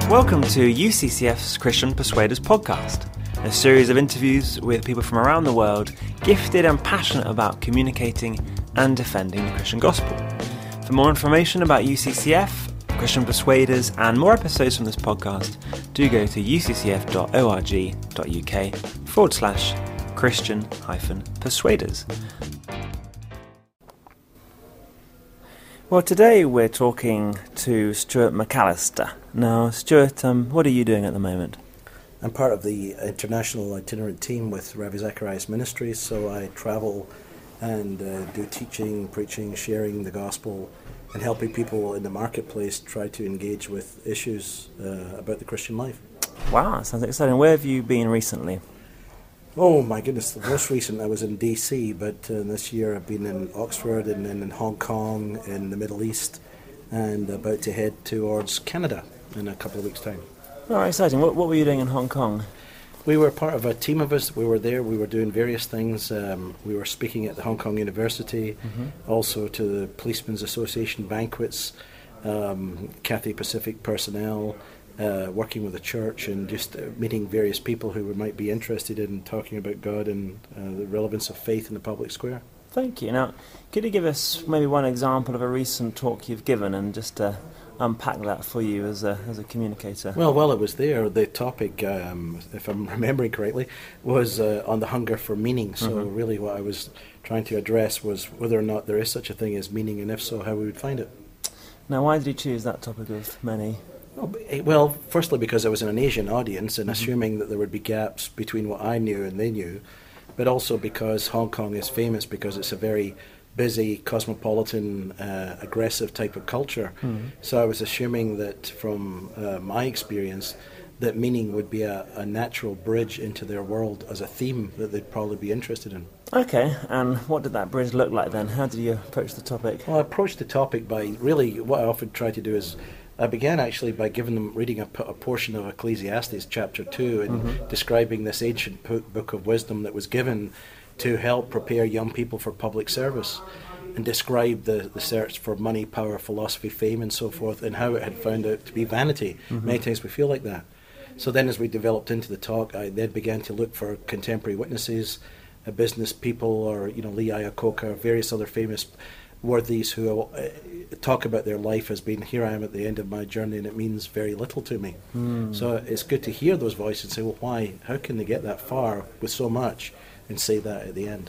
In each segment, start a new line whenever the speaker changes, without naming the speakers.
Welcome to UCCF's Christian Persuaders podcast, a series of interviews with people from around the world gifted and passionate about communicating and defending the Christian gospel. For more information about UCCF, Christian Persuaders, and more episodes from this podcast, do go to uccf.org.uk/Christian-Persuaders. Well, today we're talking to Stuart McAllister. Now, Stuart, what are you doing at the moment?
I'm part of the international itinerant team with Ravi Zacharias Ministries, so I travel and do teaching, preaching, sharing the gospel, and helping people in the marketplace try to engage with issues about the Christian life.
Wow, that sounds exciting. Where have you been recently?
Oh my goodness, the most recent I was in DC, but this year I've been in Oxford and then in Hong Kong, in the Middle East, and about to head towards Canada in a couple of weeks' time.
Oh, exciting. What were you doing in Hong Kong?
We were part of a team of us. We were there. We were doing various things. We were speaking at the Hong Kong University, also to the Policemen's Association banquets, Cathay Pacific personnel, working with the church, and just meeting various people who might be interested in talking about God and the relevance of faith in the public square.
Thank you. Now, could you give us maybe one example of a recent talk you've given and just unpack that for you as a communicator?
Well, while I was there, the topic, if I'm remembering correctly, was on the hunger for meaning. So really what I was trying to address was whether or not there is such a thing as meaning, and if so, how we would find it.
Now, why did you choose that topic of many?
Well, firstly because I was in an Asian audience and assuming that there would be gaps between what I knew and they knew, but also because Hong Kong is famous because it's a very busy, cosmopolitan, aggressive type of culture. So I was assuming that from my experience that meaning would be a natural bridge into their world as a theme that they'd probably be interested in. Okay, and what did that bridge look like then? How did you approach the topic? Well, I approached the topic by really, what I often try to do is I began actually by giving them, reading a portion of Ecclesiastes chapter 2 and describing this ancient book of wisdom that was given to help prepare young people for public service, and describe the search for money, power, philosophy, fame and so forth, and how it had found out to be vanity. Many times we feel like that. So then as we developed into the talk, I then began to look for contemporary witnesses, business people, or Lee Iacocca, various other famous worthies who talk about their life as being, here I am at the end of my journey and it means very little to me. So it's good to hear those voices and say, well, why? How can they get that far with so much and say that at the end?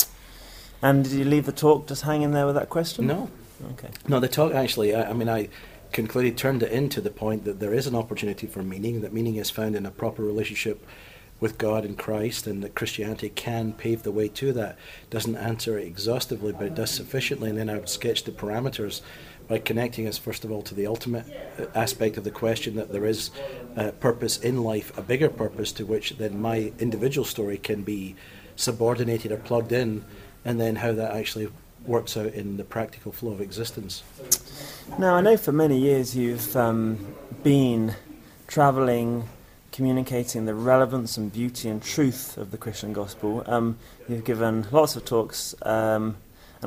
And did you leave the talk just hanging there with that question? No. Okay. No, the talk actually, I concluded, turned it into the point that there is an opportunity for meaning, that meaning is found in a proper relationship with God and Christ, and that Christianity can pave the way to that. Doesn't answer it exhaustively, but it does sufficiently, and then I would sketch the parameters by connecting us first of all to the ultimate aspect of the question, that there is a purpose in life, a bigger purpose to which then my individual story can be subordinated or plugged in, and then how that actually works out in the practical flow of existence. Now, I know for many years you've been travelling, communicating the relevance and beauty and truth of the Christian gospel. You've given lots of talks, and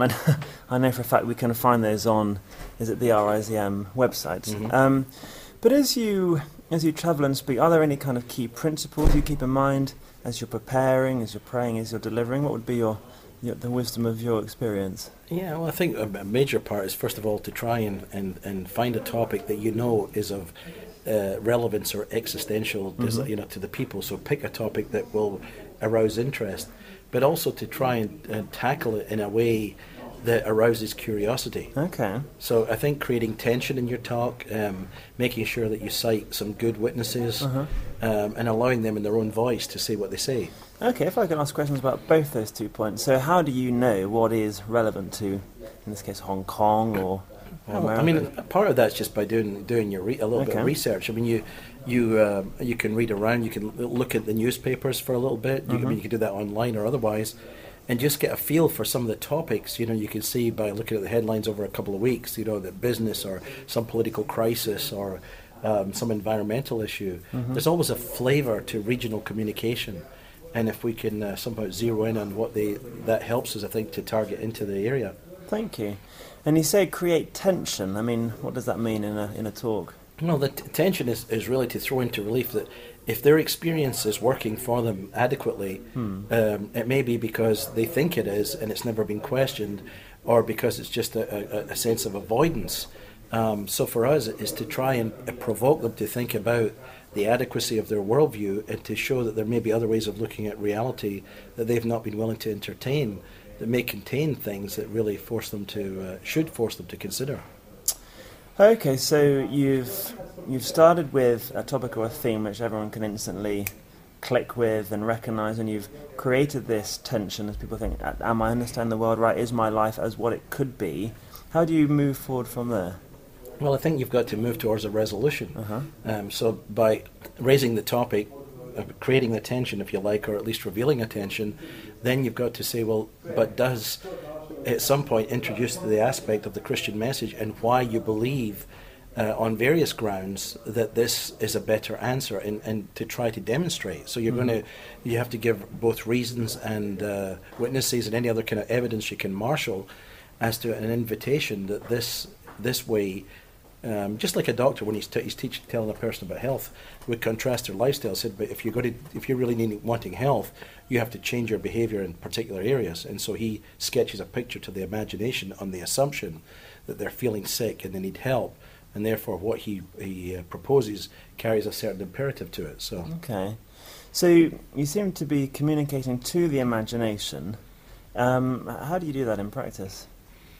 I know for a fact we can find those on, is it the RIZM website? But as you travel and speak, are there any kind of key principles you keep in mind as you're preparing, as you're praying, as you're delivering? What would be the wisdom of your experience? Yeah, well, I think a major part is first of all to try and find a topic that you know is of relevance or existential to the people. So pick a topic that will arouse interest, but also to try and tackle it in a way that arouses curiosity. Okay. So I think creating tension in your talk, making sure that you cite some good witnesses, and allowing them in their own voice to say what they say. Okay, if I can ask questions about both those 2 points. So how do you know what is relevant to, in this case, Hong Kong or America? I mean, part of that's just by doing a little bit of research. I mean, you can read around, you can look at the newspapers for a little bit. You can do that online or otherwise, and just get a feel for some of the topics. You can see by looking at the headlines over a couple of weeks, the business or some political crisis or some environmental issue. There's always a flavour to regional communication. And if we can somehow zero in on that helps us, I think, to target into the area. Thank you. And you say create tension. I mean, what does that mean in a talk? Well, the tension is really to throw into relief that if their experience is working for them adequately, it may be because they think it is and it's never been questioned, or because it's just a sense of avoidance. So for us, is to try and provoke them to think about the adequacy of their worldview and to show that there may be other ways of looking at reality that they've not been willing to entertain, that may contain things that really should force them to consider.
Okay, so you've started with a topic or a theme which everyone can instantly click with and recognise, and you've created this tension as people think, am I understanding the world right? Is my life as what it could be? How do you move forward from there?
Well, I think you've got to move towards a resolution. So by raising the topic, creating the tension, if you like, or at least revealing a tension, then you've got to say, well, but does at some point introduce the aspect of the Christian message and why you believe on various grounds that this is a better answer, and to try to demonstrate. So you have to give both reasons and witnesses and any other kind of evidence you can marshal as to an invitation that this way, just like a doctor when he's telling a person about health, would contrast their lifestyle. Said, but if you're really wanting health, you have to change your behaviour in particular areas. And so he sketches a picture to the imagination on the assumption that they're feeling sick and they need help, and therefore what he proposes carries a certain imperative to it. So
okay, so you seem to be communicating to the imagination. How do you do that in practice?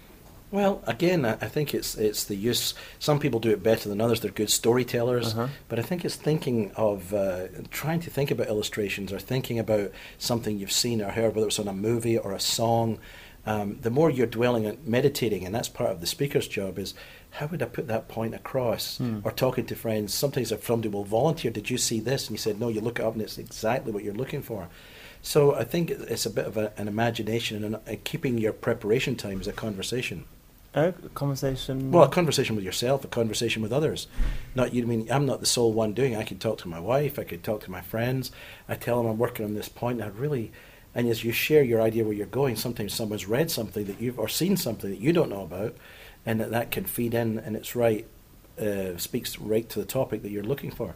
Well, again, I think it's the use. Some people do it better than others. They're good storytellers, but I think it's thinking of trying to think about illustrations or thinking about something you've seen or heard, whether it's on a movie or a song. The more you're dwelling and meditating, and that's part of the speaker's job, is how would I put that point across? Or talking to friends. Sometimes if somebody will volunteer, did you see this? And you said, no, you look it up and it's exactly what you're looking for. So I think it's a bit of an imagination and keeping your preparation time as a conversation.
A conversation?
Well, a conversation with yourself, a conversation with others. Not you. I mean, I'm not the sole one doing it. I could talk to my wife. I could talk to my friends. I tell them I'm working on this point. And as you share your idea where you're going, sometimes someone's read something that you've or seen something that you don't know about, and that can feed in, and it's right, speaks right to the topic that you're looking for.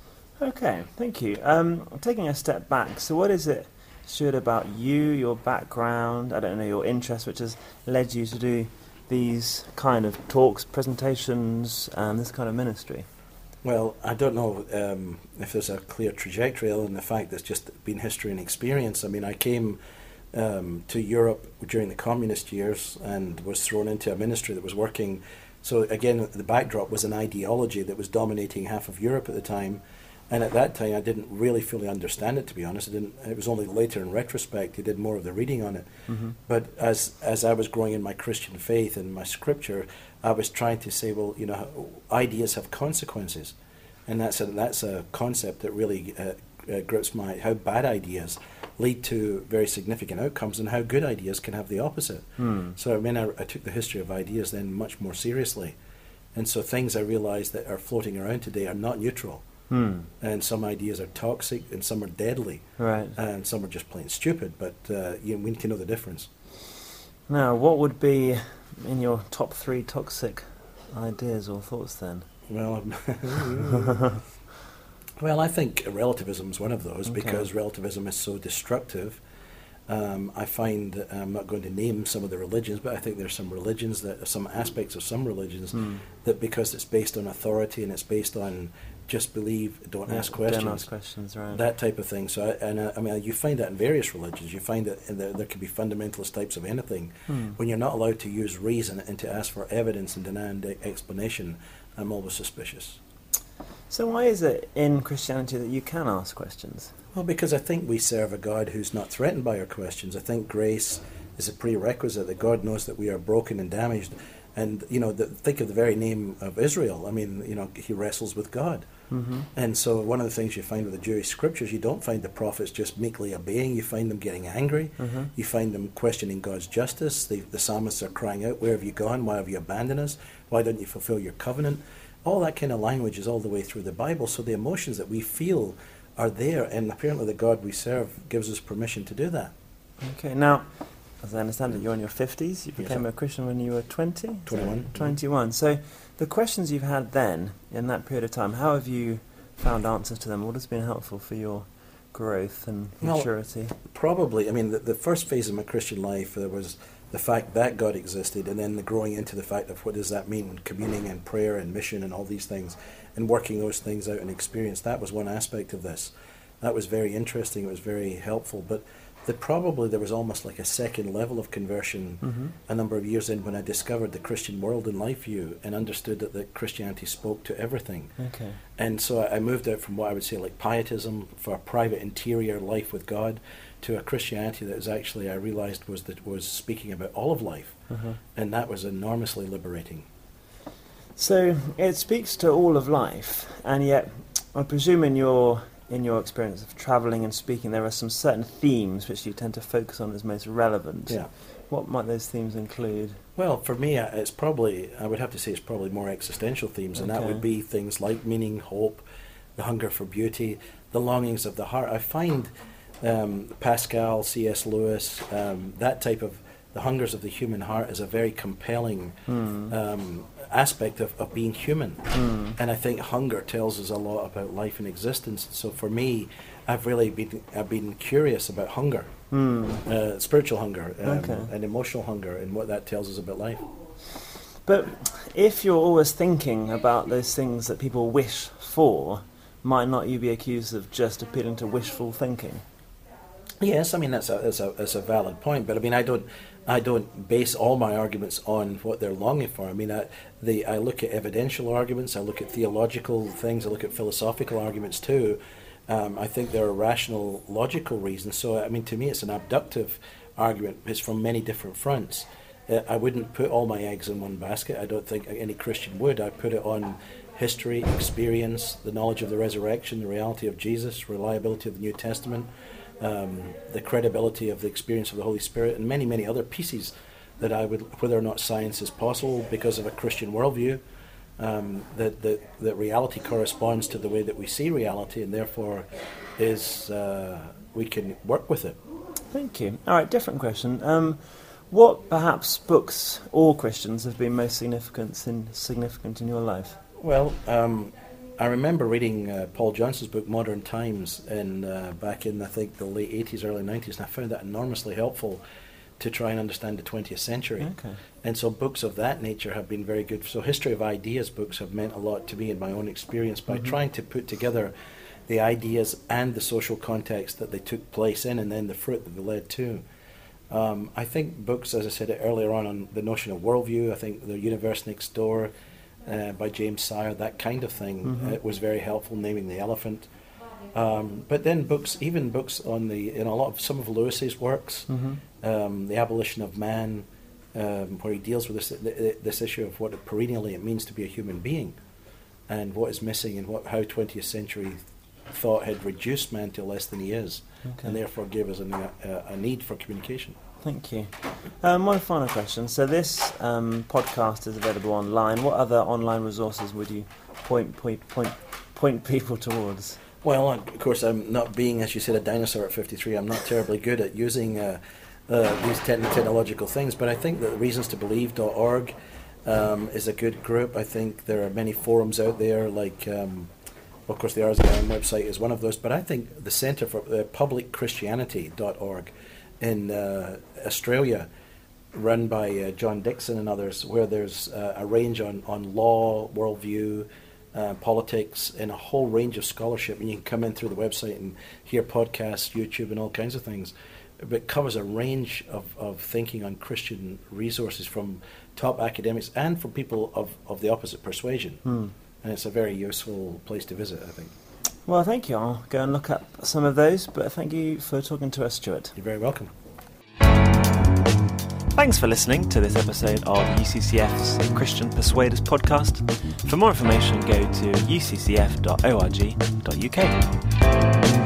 Okay, thank you. Taking a step back, so what is it, Stuart, about you, your background, I don't know, your interest, which has led you to do these kind of talks, presentations, this kind of ministry?
Well, I don't know if there's a clear trajectory other than the fact that it's just been history and experience. I mean, I came to Europe during the communist years and was thrown into a ministry that was working. So again, the backdrop was an ideology that was dominating half of Europe at the time. And at that time, I didn't really fully understand it, to be honest. It was only later in retrospect I did more of the reading on it. But as I was growing in my Christian faith and my scripture, I was trying to say, well, ideas have consequences. And that's a concept that really grips how bad ideas lead to very significant outcomes and how good ideas can have the opposite. So I mean, I took the history of ideas then much more seriously. And so things I realized that are floating around today are not neutral. And some ideas are toxic, and some are deadly,
right? And
some are just plain stupid. But we need to know the difference.
Now, what would be in your top 3 toxic ideas or thoughts then?
Well, I think relativism is one of those, because relativism is so destructive. I find, I'm not going to name some of the religions, but I think there's some religions, some aspects of some religions, that because it's based on authority and it's based on just believe, don't ask questions.
Don't ask questions, right.
That type of thing. So, I mean, you find that in various religions. You find that there can be fundamentalist types of anything. When you're not allowed to use reason and to ask for evidence and demand explanation, I'm always suspicious.
So why is it in Christianity that you can ask questions?
Well, because I think we serve a God who's not threatened by our questions. I think grace is a prerequisite, that God knows that we are broken and damaged. And, think of the very name of Israel. I mean, he wrestles with God. And so one of the things you find with the Jewish scriptures, you don't find the prophets just meekly obeying. You find them getting angry. You find them questioning God's justice. The psalmists are crying out, where have you gone? Why have you abandoned us? Why don't you fulfill your covenant? All that kind of language is all the way through the Bible. So the emotions that we feel are there, and apparently the God we serve gives us permission to do that.
Okay, now, as I understand it, you're in your 50s. You became a Christian when you were 20?
21.
21. So the questions you've had then, in that period of time, how have you found answers to them? What has been helpful for your growth and maturity?
Probably, I mean, the first phase of my Christian life, there was the fact that God existed, and then the growing into the fact of what does that mean, communing and prayer and mission and all these things, and working those things out in experience. That was one aspect of this. That was very interesting, it was very helpful, but there was almost like a second level of conversion a number of years in when I discovered the Christian world and life view and understood that Christianity spoke to everything.
Okay.
And so I moved out from what I would say like pietism for a private interior life with God to a Christianity that was actually, I realized, was speaking about all of life. And that was enormously liberating.
So it speaks to all of life, and yet I presume in your experience of travelling and speaking, there are some certain themes which you tend to focus on as most relevant.
Yeah.
What might those themes include?
Well, for me, I would have to say it's probably more existential themes, and that would be things like meaning, hope, the hunger for beauty, the longings of the heart. I find Pascal, C.S. Lewis, that type of the hungers of the human heart is a very compelling aspect of being human. And I think hunger tells us a lot about life and existence. So for me, I've been curious about hunger, spiritual hunger, and emotional hunger, and what that tells us about life.
But if you're always thinking about those things that people wish for, might not you be accused of just appealing to wishful thinking?
Yes, I mean that's a valid point, but I mean I don't base all my arguments on what they're longing for. I mean I look at evidential arguments, I look at theological things, I look at philosophical arguments too. I think there are rational, logical reasons. So I mean to me it's an abductive argument. It's from many different fronts. I wouldn't put all my eggs in one basket. I don't think any Christian would. I put it on history, experience, the knowledge of the resurrection, the reality of Jesus, reliability of the New Testament. The credibility of the experience of the Holy Spirit, and many, many other pieces that I would, whether or not science is possible because of a Christian worldview, that reality corresponds to the way that we see reality, and therefore we can work with it.
Thank you. All right, different question. What perhaps books or Christians have been most significant in your life? Well,
I remember reading Paul Johnson's book, Modern Times, back in, I think, the late 80s, early 90s, and I found that enormously helpful to try and understand the 20th century.
Okay.
And so books of that nature have been very good. So History of Ideas books have meant a lot to me in my own experience by trying to put together the ideas and the social context that they took place in, and then the fruit that they led to. I think books, as I said earlier on the notion of worldview, I think The Universe Next Door, by James Sire, that kind of thing, it was very helpful, Naming the Elephant. But then even books on some of Lewis's works, The Abolition of Man, where he deals with this issue of what perennially it means to be a human being, and what is missing, and how 20th century thought had reduced man to less than he is, and therefore gave us a need for communication.
Thank you. One final question. So this podcast is available online. What other online resources would you point people towards?
Well, of course, I'm not being, as you said, a dinosaur at 53. I'm not terribly good at using these technological things, but I think that reasonstobelieve.org is a good group. I think there are many forums out there, like, of course, the Ars America website is one of those, but I think the Centre for publicchristianity.org in Australia, run by John Dixon and others, where there's a range on law, worldview, politics, and a whole range of scholarship. And you can come in through the website and hear podcasts, YouTube, and all kinds of things. But it covers a range of thinking on Christian resources from top academics and from people of the opposite persuasion. And it's a very useful place to visit, I think.
Well, thank you. I'll go and look up some of those, but thank you for talking to us, Stuart.
You're very welcome.
Thanks for listening to this episode of UCCF's Christian Persuaders podcast. For more information, go to uccf.org.uk.